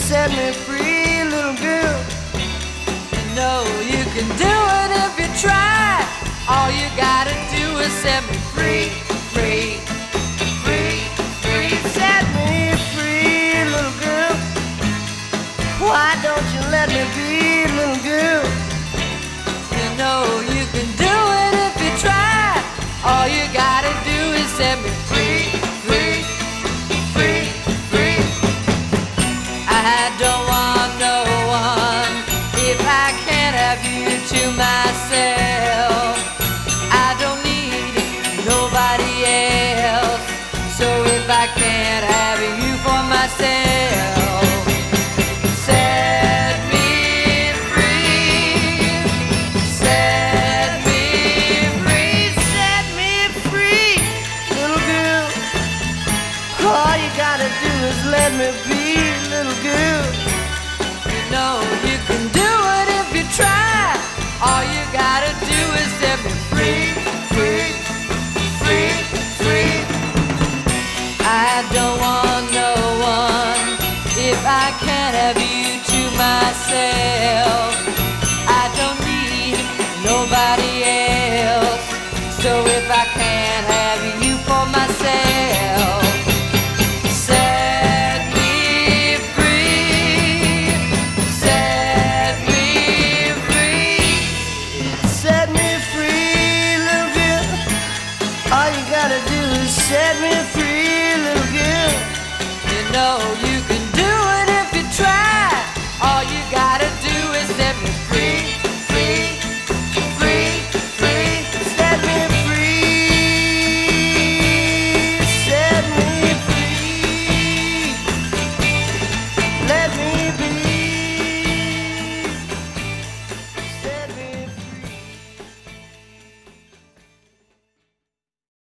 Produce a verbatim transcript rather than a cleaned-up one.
set me free, little girl. You know you can do it if you try. All you gotta do is set me free, free, free, free. Set me free, little girl. Why don't you let me be, little girl? You know you can do it if you try. All you gotta do is set me free, free, free, free. I don't want no one if I can't have you to myself. I don't need nobody else. So if I can't have you for myself, set me free, set me free, Set me free, little girl. All you gotta do is let me be, little girl. You know you can do it if you try. All you gotta do is set me free, free, free, free. I don't want no one if I can't have you to myself. I don't need nobody else. So if I can't have you for myself, set me free, set me free. Set me free, little girl. All you gotta do is set me free, little girl. You know you